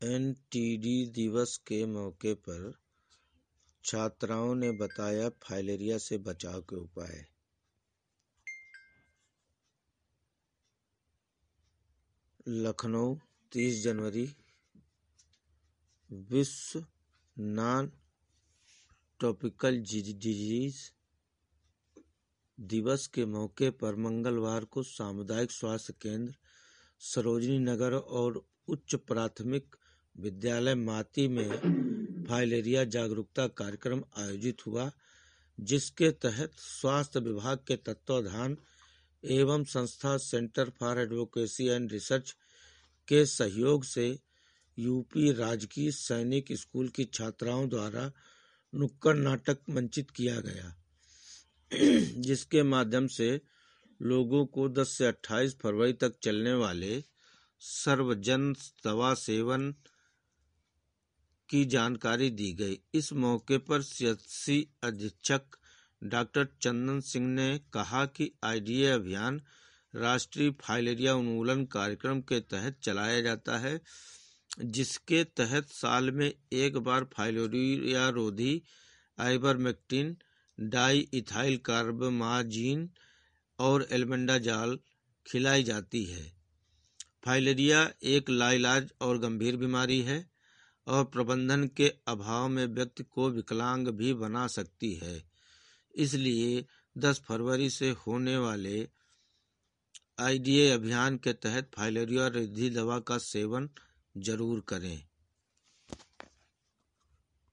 NTD दिवस के मौके पर छात्राओं ने बताया फाइलेरिया से बचाव के उपाय। लखनऊ, 30 जनवरी विश्व नॉन ट्रॉपिकल डिजीज दिवस के मौके पर मंगलवार को सामुदायिक स्वास्थ्य केंद्र सरोजनी नगर और उच्च प्राथमिक विद्यालय माती में फाइलेरिया जागरूकता कार्यक्रम आयोजित हुआ, जिसके तहत स्वास्थ्य विभाग के तत्वावधान एवं संस्था centre for advocacy and research के सहयोग से यूपी राजकीय सैनिक स्कूल की छात्राओं द्वारा नुक्कड़ नाटक मंचित किया गया, जिसके माध्यम से लोगों को 10 से 28 फरवरी तक चलने वाले सर्वजन दवा सेवन की जानकारी दी गई। इस मौके पर सीएचसी अधीक्षक डॉक्टर चंदन सिंह ने कहा कि आईडीए अभियान राष्ट्रीय फाइलेरिया उन्मूलन कार्यक्रम के तहत चलाया जाता है, जिसके तहत साल में एक बार फाइलेरिया रोधी आइवरमेक्टिन, डाई इथाइल कार्बामाजिन और एल्बेंडाजॉल खिलाई जाती है। फाइलेरिया एक लाइलाज और गंभीर बीमारी है और प्रबंधन के अभाव में व्यक्ति को विकलांग भी बना सकती है। इसलिए 10 फरवरी से होने वाले आईडीए अभियान के तहत फाइलेरिया रोधी दवा का सेवन जरूर करें।